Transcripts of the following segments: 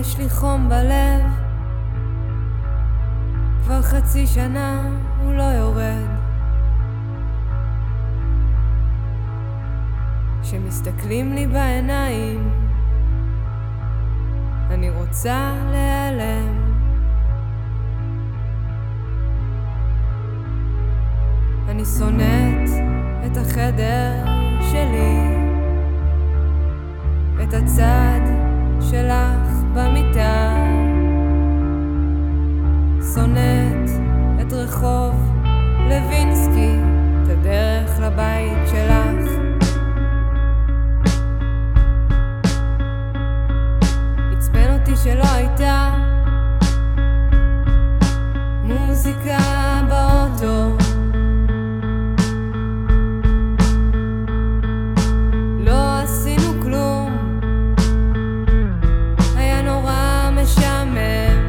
יש לי חום בלב, כבר חצי שנה הוא לא יורד. כשמסתכלים לי בעיניים אני רוצה להיעלם. אני שונאת את החדר שלי, את הצד שלך במיטה, שונאת את רחוב לוינסקי, את הדרך לבית שלך. עצבן אותי שלא הייתה מוזיקה באוטו, לא עשינו כלום, היה נורא משעמם,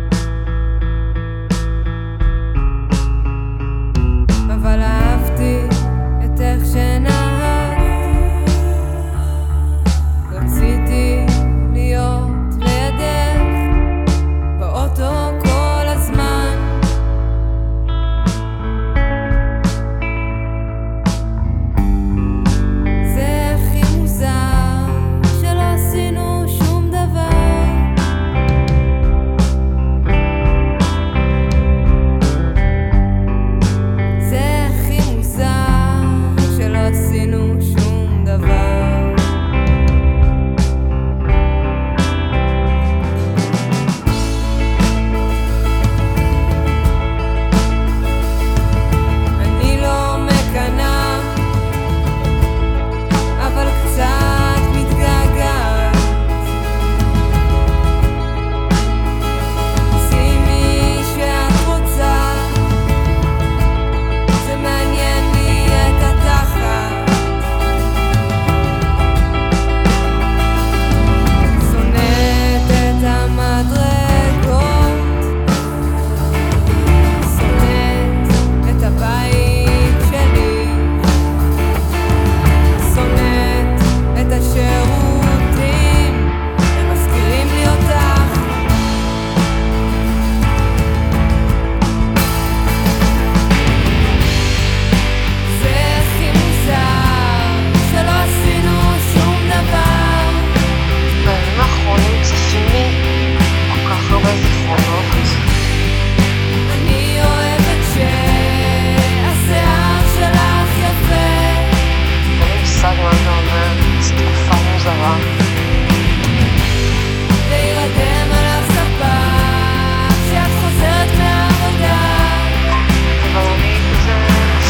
אבל אהבתי את איך שנהגת, רציתי להיות לידך באוטו כל הזמן. זה הכי מוזר שלא עשינו שום דבר, זה הכי מוזר שלא עשינו שום דבר. אני לא מקנאה, אבל קצת מתגעגעת. שימי שאת רוצה, זה מעניין לי את התחת. שונאת את המדרגות, שונאת את הבית שלי, שונאת את השירותים, הם מזכירים לי אותך. זה הכי מוזר שלא עשינו שום דבר. בימים האחרונים צפים לי כל כך הרבה זיכרונות. אני אוהבת שהשיער שלך יפה, אין לי מושג מה אתה אומר, זו תקופה מוזרה. להירדם על הספה כשאת חוזרת מהעבודה. אבל אני כזה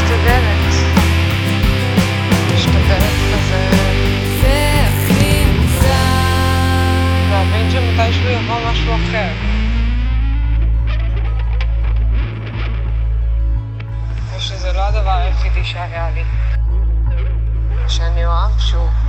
משתדלת כזה זה הכי מוזר. להבין שמתישהו יבוא משהו אחר. ושזה לא הדבר היחידי שהיה לי, שאני אוהב שוב.